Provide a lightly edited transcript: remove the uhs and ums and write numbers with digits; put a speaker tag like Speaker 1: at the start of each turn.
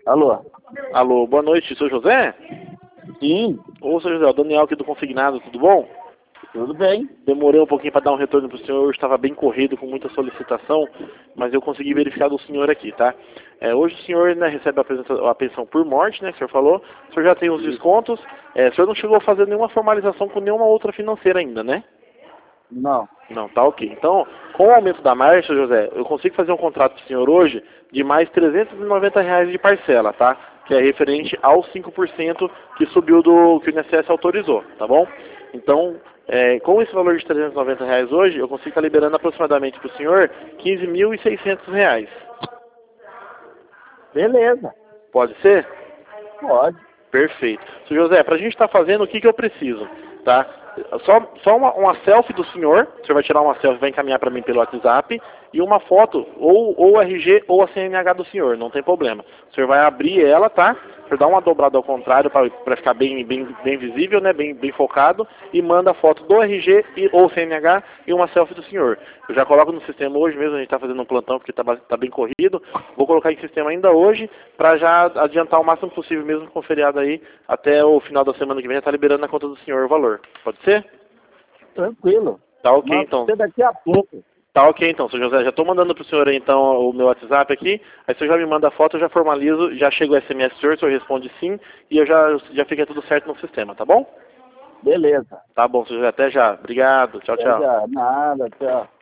Speaker 1: Alô?
Speaker 2: Alô, boa noite, seu José?
Speaker 1: Sim,
Speaker 2: Ô, seu José, o Daniel aqui do Consignado, tudo bom?
Speaker 1: tudo bem.
Speaker 2: Demorei um pouquinho para dar um retorno para o senhor, hoje estava bem corrido, com muita solicitação, mas eu consegui verificar do senhor aqui, tá? Hoje o senhor, né, recebe a pensão por morte, né, que o senhor falou, o senhor já tem os descontos, o senhor não chegou a fazer nenhuma formalização com nenhuma outra financeira ainda, né?
Speaker 1: Não.
Speaker 2: Não, tá ok. Então, com o aumento da marcha, José, eu consigo fazer um contrato para o senhor hoje de mais R$ 390 de parcela, tá? Que é referente aos 5% que subiu do que o INSS autorizou, tá bom? Então, com esse valor de R$ 390 hoje, eu consigo estar liberando aproximadamente para o senhor R$ 15.600.
Speaker 1: Beleza,
Speaker 2: Pode ser?
Speaker 1: pode.
Speaker 2: Perfeito. Seu José, para a gente estar fazendo, o que eu preciso, tá? Só uma selfie do senhor, o senhor vai tirar uma selfie e vai encaminhar para mim pelo WhatsApp, e uma foto, ou o RG ou a CNH do senhor, não tem problema. O senhor vai abrir ela, tá? O senhor dá uma dobrada ao contrário para ficar bem visível, né? Bem focado, e manda a foto do RG ou CNH e uma selfie do senhor. Eu já coloco no sistema hoje mesmo, a gente está fazendo um plantão porque tá bem corrido. Vou colocar em sistema ainda hoje, para já adiantar o máximo possível mesmo com o feriado aí, até o final da semana que vem, já tá liberando na conta do senhor o valor. Pode ser?
Speaker 1: Tranquilo.
Speaker 2: Tá ok,
Speaker 1: Manda
Speaker 2: então.
Speaker 1: você daqui a pouco.
Speaker 2: Tá ok, então, seu José. Já estou mandando pro senhor aí, então, o meu WhatsApp aqui. Aí o senhor já me manda a foto, eu já formalizo, já chega o SMS do senhor, o senhor responde sim, e eu já fica tudo certo no sistema, tá bom?
Speaker 1: Beleza.
Speaker 2: Tá bom, seu José. Até já. Obrigado. Tchau,
Speaker 1: Até
Speaker 2: tchau.
Speaker 1: já. Nada, tchau.